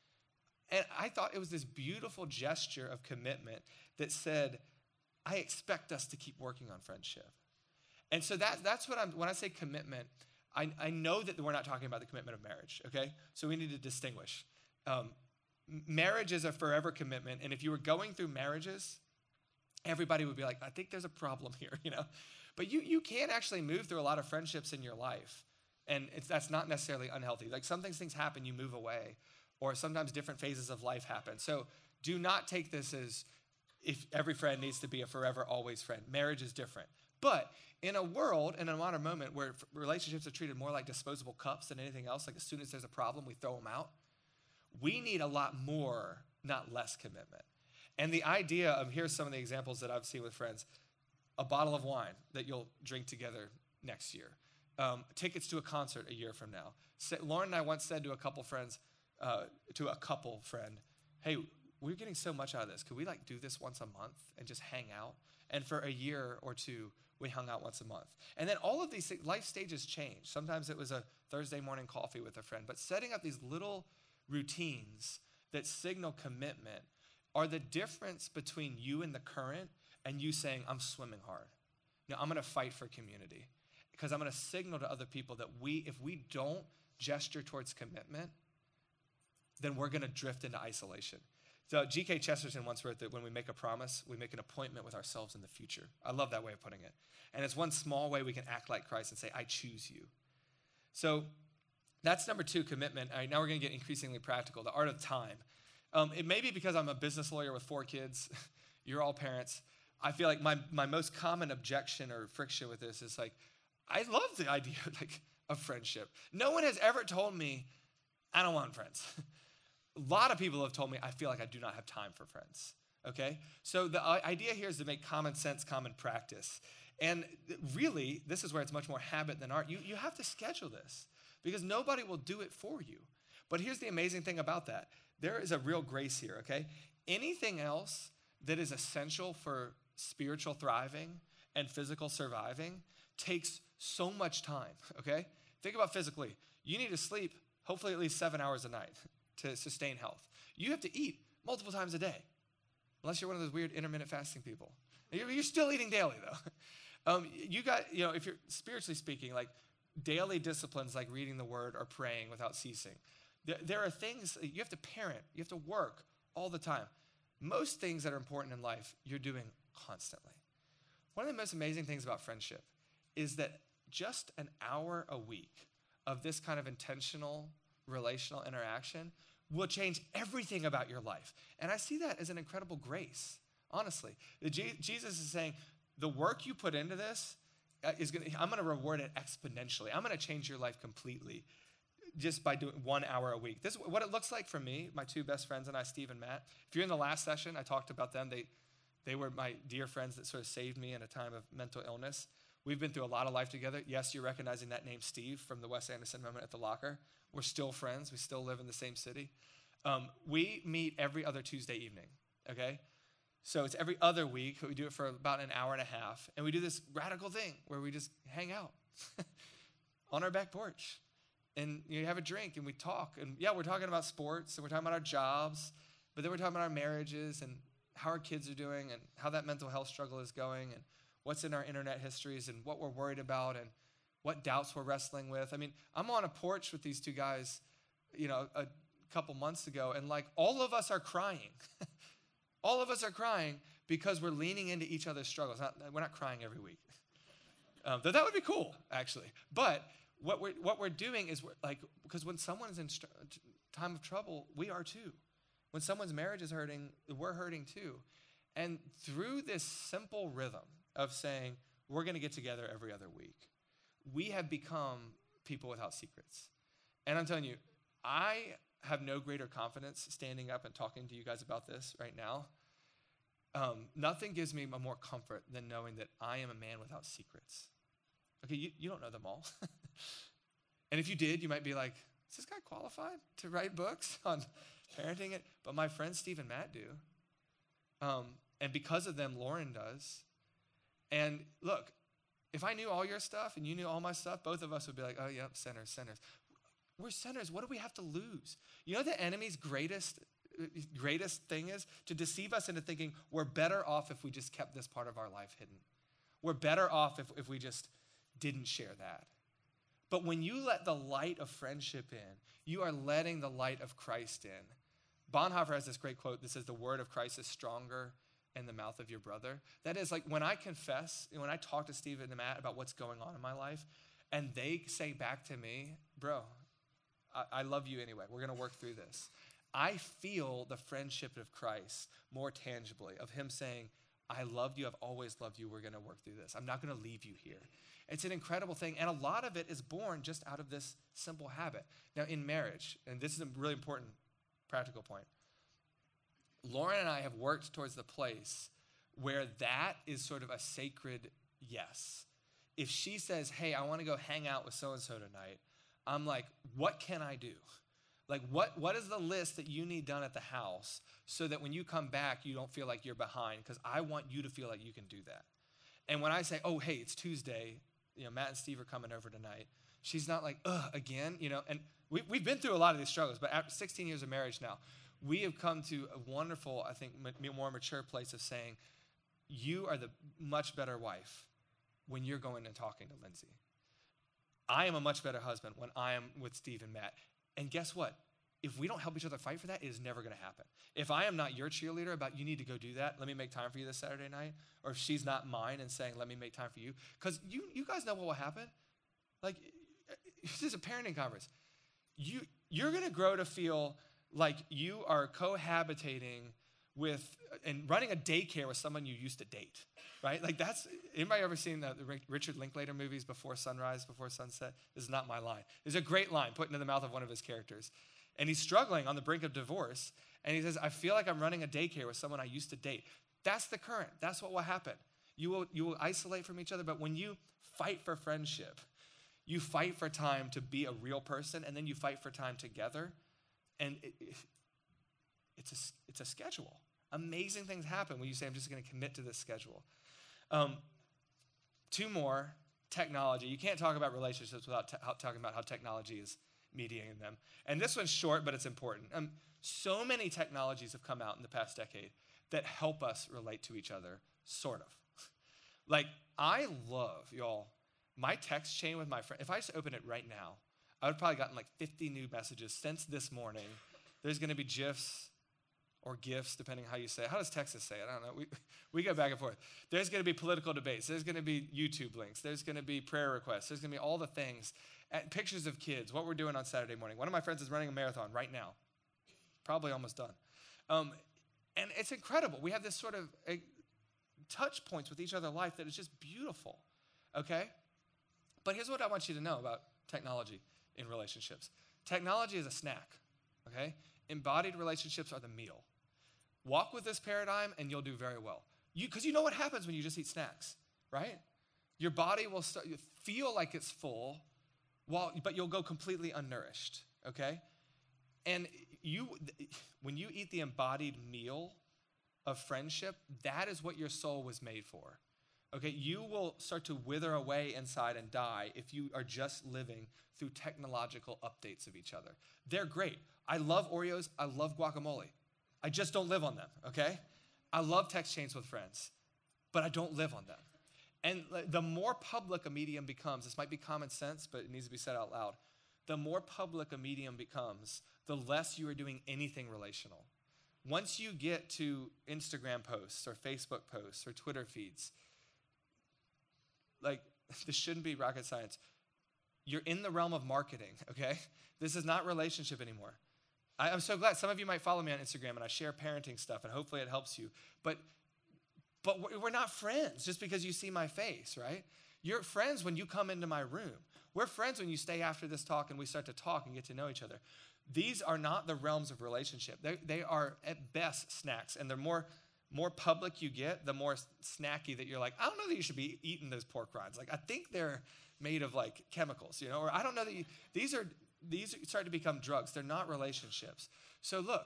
Speaker 1: And I thought it was this beautiful gesture of commitment that said, I expect us to keep working on friendship. And so that, that's what I'm, when I say commitment, I, I know that we're not talking about the commitment of marriage, okay? So we need to distinguish. Um, marriage is a forever commitment. And if you were going through marriages, everybody would be like, I think there's a problem here, you know? But you you can actually move through a lot of friendships in your life, and it's, that's not necessarily unhealthy. Like sometimes things happen, you move away, or sometimes different phases of life happen. So do not take this as if every friend needs to be a forever, always friend. Marriage is different. But in a world, in a modern moment where relationships are treated more like disposable cups than anything else, like as soon as there's a problem, we throw them out, we need a lot more, not less commitment. And the idea of, here's some of the examples that I've seen with friends, a bottle of wine that you'll drink together next year, um, tickets to a concert a year from now. So, Lauren and I once said to a couple friends, uh, to a couple friend, hey, we're getting so much out of this. Could we like do this once a month and just hang out? And for a year or two, we hung out once a month. And then all of these life stages change. Sometimes it was a Thursday morning coffee with a friend, but setting up these little routines that signal commitment are the difference between you in the current and you saying, I'm swimming hard. You know, I'm going to fight for community because I'm going to signal to other people that we, if we don't gesture towards commitment, then we're going to drift into isolation. So G K Chesterton once wrote that when we make a promise, we make an appointment with ourselves in the future. I love that way of putting it. And it's one small way we can act like Christ and say, I choose you. So that's number two, commitment. All right, now we're going to get increasingly practical, the art of time. Um, it may be because I'm a business lawyer with four kids. You're all parents. I feel like my, my most common objection or friction with this is like, I love the idea like of friendship. No one has ever told me, I don't want friends. A lot of people have told me, I feel like I do not have time for friends, okay? So the idea here is to make common sense, common practice. And really, this is where it's much more habit than art. You, you have to schedule this because nobody will do it for you. But here's the amazing thing about that. There is a real grace here, okay? Anything else that is essential for spiritual thriving and physical surviving takes so much time, okay? Think about physically. You need to sleep hopefully at least seven hours a night to sustain health. You have to eat multiple times a day, unless you're one of those weird intermittent fasting people. You're, you're still eating daily, though. Um, you got, you know, if you're spiritually speaking, like daily disciplines like reading the word or praying without ceasing. There, there are things, you have to parent, you have to work all the time. Most things that are important in life, you're doing constantly. One of the most amazing things about friendship is that just an hour a week of this kind of intentional relational interaction will change everything about your life. And I see that as an incredible grace, honestly. Je- Jesus is saying, the work you put into this uh, is going to, I'm going to reward it exponentially. I'm going to change your life completely just by doing one hour a week. This is what it looks like for me, my two best friends and I, Steve and Matt. If you're in the last session, I talked about them. They, they were my dear friends that sort of saved me in a time of mental illness. We've been through a lot of life together. Yes, you're recognizing that name, Steve, from the Wes Anderson moment at the locker. We're still friends. We still live in the same city. Um, we meet every other Tuesday evening, okay? So it's every other week. We do it for about an hour and a half. And we do this radical thing where we just hang out on our back porch. And you have a drink and we talk. And yeah, we're talking about sports and we're talking about our jobs. But then we're talking about our marriages and how our kids are doing and how that mental health struggle is going and what's in our internet histories and what we're worried about and what doubts we're wrestling with. I mean, I'm on a porch with these two guys, you know, a couple months ago, and like all of us are crying. All of us are crying because we're leaning into each other's struggles. Not, we're not crying every week. Um, though that would be cool, actually. But what we're, what we're doing is we're like, because when someone's in st- time of trouble, we are too. When someone's marriage is hurting, we're hurting too. And through this simple rhythm of saying, we're going to get together every other week. We have become people without secrets. And I'm telling you, I have no greater confidence standing up and talking to you guys about this right now. Um, nothing gives me more comfort than knowing that I am a man without secrets. Okay, you, you don't know them all. And if you did, you might be like, is this guy qualified to write books on parenting it? But my friends Steve and Matt do. Um, and because of them, Lauren does. And look, if I knew all your stuff and you knew all my stuff, both of us would be like, oh, yep, sinners, sinners. We're sinners. What do we have to lose? You know the enemy's greatest, greatest thing is? To deceive us into thinking we're better off if we just kept this part of our life hidden. We're better off if, if we just didn't share that. But when you let the light of friendship in, you are letting the light of Christ in. Bonhoeffer has this great quote that says, the word of Christ is stronger in the mouth of your brother. That is, like, when I confess, when I talk to Steve and Matt about what's going on in my life, and they say back to me, bro, I, I love you anyway. We're going to work through this. I feel the friendship of Christ more tangibly, of him saying, I love you. I've always loved you. We're going to work through this. I'm not going to leave you here. It's an incredible thing. And a lot of it is born just out of this simple habit. Now, in marriage, and this is a really important practical point, Lauren and I have worked towards the place where that is sort of a sacred yes. If she says, hey, I want to go hang out with so-and-so tonight, I'm like, what can I do? Like, what, what is the list that you need done at the house so that when you come back, you don't feel like you're behind? Because I want you to feel like you can do that. And when I say, oh, hey, it's Tuesday, you know, Matt and Steve are coming over tonight, she's not like, ugh, again, you know. And we, we've been through a lot of these struggles, but after sixteen years of marriage now, we have come to a wonderful, I think, more mature place of saying, you are the much better wife when you're going and talking to Lindsay. I am a much better husband when I am with Steve and Matt. And guess what? If we don't help each other fight for that, it is never going to happen. If I am not your cheerleader about you need to go do that, let me make time for you this Saturday night, or if she's not mine and saying, let me make time for you, because you, you guys know what will happen. Like, this is a parenting conference. You, you're going to grow to feel like you are cohabitating with and running a daycare with someone you used to date, right? Like that's, anybody ever seen the, the Richard Linklater movies, Before Sunrise, Before Sunset? This is not my line. There's a great line put into the mouth of one of his characters. And he's struggling on the brink of divorce. And he says, I feel like I'm running a daycare with someone I used to date. That's the current. That's what will happen. You will, you will isolate from each other. But when you fight for friendship, you fight for time to be a real person, and then you fight for time together. And it, it, it's, a, it's a schedule. Amazing things happen when you say, I'm just going to commit to this schedule. Um, two more, technology. You can't talk about relationships without te- talking about how technology is mediating them. And this one's short, but it's important. Um, so many technologies have come out in the past decade that help us relate to each other, sort of. Like, I love, y'all, my text chain with my friend. If I just open it right now, I would have probably gotten like fifty new messages since this morning. There's going to be GIFs or GIFs, depending how you say it. How does Texas say it? I don't know. We, we go back and forth. There's going to be political debates. There's going to be YouTube links. There's going to be prayer requests. There's going to be all the things. And pictures of kids, what we're doing on Saturday morning. One of my friends is running a marathon right now. Probably almost done. Um, and it's incredible. We have this sort of uh, touch points with each other's life that is just beautiful, okay? But here's what I want you to know about technology in relationships. Technology is a snack, okay? Embodied relationships are the meal. Walk with this paradigm and you'll do very well. You, because you know what happens when you just eat snacks, right? Your body will start, you feel like it's full, while, but you'll go completely unnourished, okay? And you, when you eat the embodied meal of friendship, that is what your soul was made for, okay? You will start to wither away inside and die if you are just living through technological updates of each other. They're great. I love Oreos. I love guacamole. I just don't live on them, okay? I love text chains with friends, but I don't live on them. And the more public a medium becomes, this might be common sense, but it needs to be said out loud. The more public a medium becomes, the less you are doing anything relational. Once you get to Instagram posts or Facebook posts or Twitter feeds, like, this shouldn't be rocket science. You're in the realm of marketing, okay? This is not relationship anymore. I, I'm so glad. Some of you might follow me on Instagram, and I share parenting stuff, and hopefully it helps you. But but we're not friends just because you see my face, right? You're friends when you come into my room. We're friends when you stay after this talk and we start to talk and get to know each other. These are not the realms of relationship. They, they are at best snacks, and the more, more public you get, the more snacky that you're like, I don't know that you should be eating those pork rinds. Like, I think they're made of like chemicals, you know, or I don't know that you, these are, these start to become drugs. They're not relationships. So look,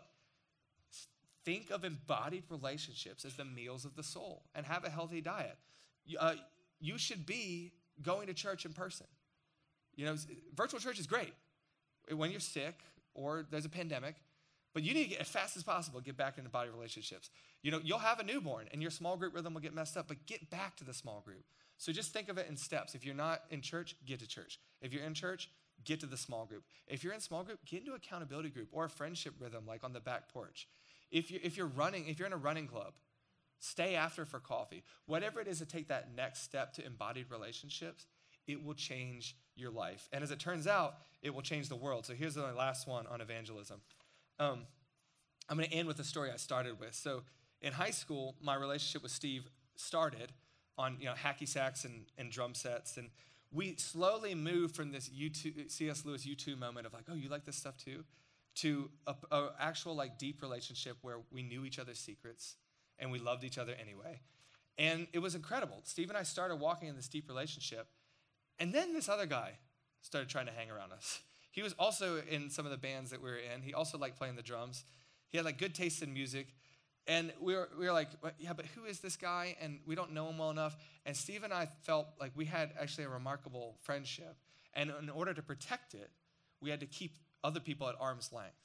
Speaker 1: think of embodied relationships as the meals of the soul and have a healthy diet. Uh, you should be going to church in person. You know, virtual church is great when you're sick or there's a pandemic, but you need to get as fast as possible, get back into body relationships. You know, you'll have a newborn and your small group rhythm will get messed up, but get back to the small group. So just think of it in steps. If you're not in church, get to church. If you're in church, get to the small group. If you're in small group, get into accountability group or a friendship rhythm like on the back porch. If you're, if you're running, if you're in a running club, stay after for coffee. Whatever it is to take that next step to embodied relationships, it will change your life. And as it turns out, it will change the world. So here's the last one on evangelism. Um, I'm going to end with the story I started with. So in high school, my relationship with Steve started on you know hacky sacks and, and drum sets. And we slowly moved from this U two, C S Lewis U two moment of like, oh, you like this stuff too? To a, a actual like deep relationship where we knew each other's secrets and we loved each other anyway. And it was incredible. Steve and I started walking in this deep relationship. And then this other guy started trying to hang around us. He was also in some of the bands that we were in. He also liked playing the drums. He had like good taste in music. And we were, we were like, yeah, but who is this guy? And we don't know him well enough. And Steve and I felt like we had actually a remarkable friendship. And in order to protect it, we had to keep other people at arm's length.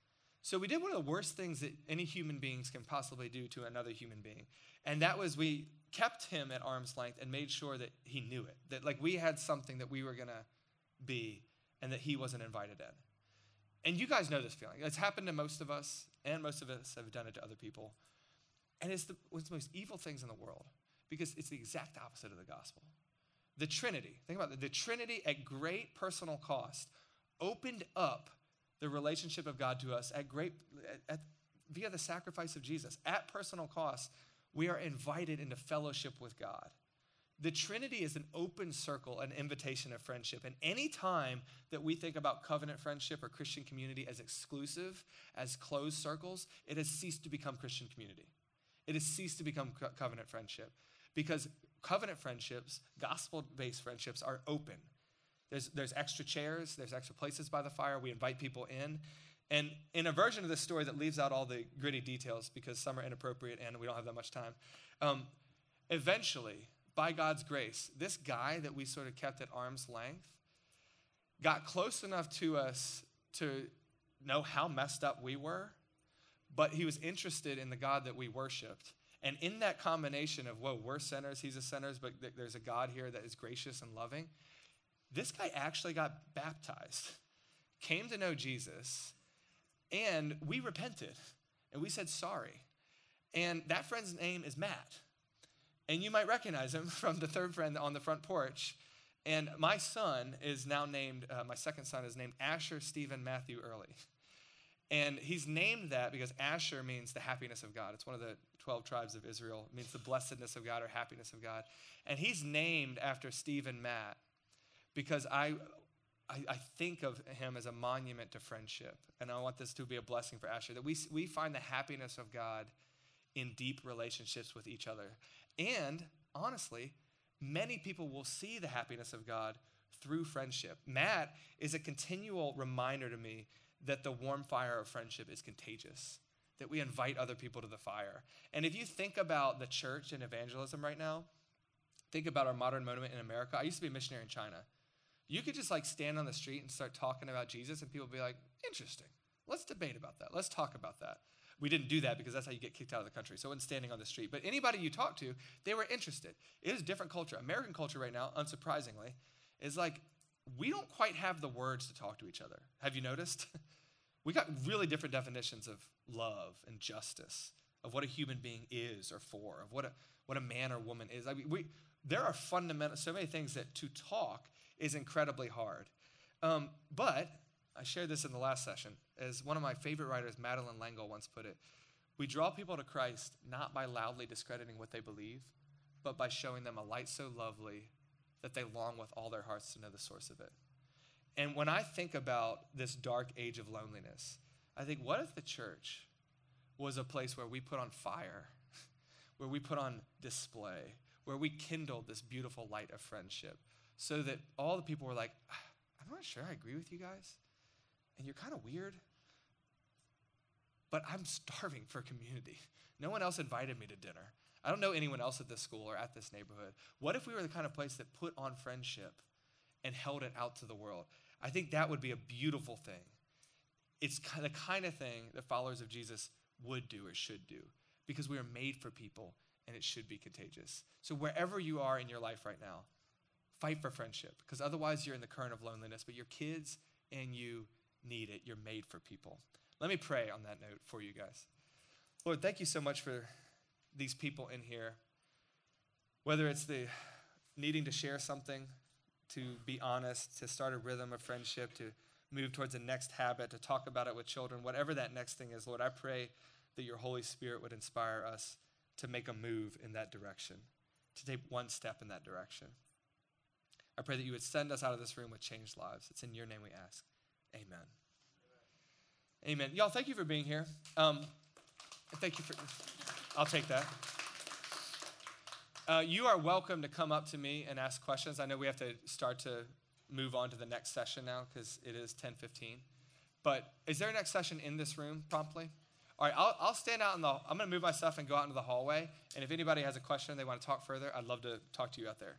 Speaker 1: So we did one of the worst things that any human beings can possibly do to another human being. And that was we kept him at arm's length and made sure that he knew it. That like we had something that we were going to be and that he wasn't invited in. And you guys know this feeling. It's happened to most of us, and most of us have done it to other people. And it's the, it's the most evil things in the world because it's the exact opposite of the gospel. The Trinity, think about it. The Trinity at great personal cost opened up the relationship of God to us at great, at, at, via the sacrifice of Jesus. At personal cost, we are invited into fellowship with God. The Trinity is an open circle, an invitation of friendship. And any time that we think about covenant friendship or Christian community as exclusive, as closed circles, it has ceased to become Christian community. It has ceased to become co- covenant friendship because covenant friendships, gospel-based friendships are open. There's, there's extra chairs, there's extra places by the fire. We invite people in. And in a version of this story that leaves out all the gritty details because some are inappropriate and we don't have that much time, um, eventually, by God's grace, this guy that we sort of kept at arm's length got close enough to us to know how messed up we were, but he was interested in the God that we worshiped. And in that combination of, whoa, we're sinners, he's a sinner, but th- there's a God here that is gracious and loving, this guy actually got baptized, came to know Jesus, and we repented, and we said sorry. And that friend's name is Matt. And you might recognize him from the third friend on the front porch. And my son is now named, uh, my second son is named Asher Stephen Matthew Early. And he's named that because Asher means the happiness of God. It's one of the twelve tribes of Israel. It means the blessedness of God or happiness of God. And he's named after Steve and Matt because I, I, I think of him as a monument to friendship. And I want this to be a blessing for Asher, that we, we find the happiness of God in deep relationships with each other. And honestly, many people will see the happiness of God through friendship. Matt is a continual reminder to me that the warm fire of friendship is contagious, that we invite other people to the fire. And if you think about the church and evangelism right now, think about our modern moment in America. I used to be a missionary in China. You could just like stand on the street and start talking about Jesus and people would be like, interesting. Let's debate about that. Let's talk about that. We didn't do that because that's how you get kicked out of the country. So it wasn't standing on the street. But anybody you talk to, they were interested. It is a different culture. American culture right now, unsurprisingly, is like we don't quite have the words to talk to each other. Have you noticed? We got really different definitions of love and justice, of what a human being is or for, of what a, what a man or woman is. I mean, we, there are fundamental, so many things that to talk is incredibly hard. Um, but I shared this in the last session. As one of my favorite writers, Madeleine L'Engle, once put it, We draw people to Christ not by loudly discrediting what they believe, but by showing them a light so lovely that they long with all their hearts to know the source of it. And when I think about this dark age of loneliness, I think, what if the church was a place where we put on fire, where we put on display, where we kindled this beautiful light of friendship, so that all the people were like, I'm not sure I agree with you guys, and you're kind of weird, but I'm starving for community. No one else invited me to dinner. I don't know anyone else at this school or at this neighborhood. What if we were the kind of place that put on friendship and held it out to the world? I think that would be a beautiful thing. It's the kind of thing that followers of Jesus would do or should do, because we are made for people and it should be contagious. So wherever you are in your life right now, fight for friendship, because otherwise you're in the current of loneliness, but your kids and you need it. You're made for people. Let me pray on that note for you guys. Lord, thank you so much for these people in here, whether it's the needing to share something, to be honest, to start a rhythm of friendship, to move towards the next habit, to talk about it with children, whatever that next thing is, Lord, I pray that your Holy Spirit would inspire us to make a move in that direction, to take one step in that direction. I pray that you would send us out of this room with changed lives. It's in your name we ask. Amen. Amen. Y'all, thank you for being here. Um, thank you for, I'll take that. Uh, you are welcome to come up to me and ask questions. I know we have to start to move on to the next session now because it is ten fifteen. But is there a next session in this room promptly? All right, I'll, I'll stand out in the, I'm going to move my stuff and go out into the hallway. And if anybody has a question they want to talk further, I'd love to talk to you out there.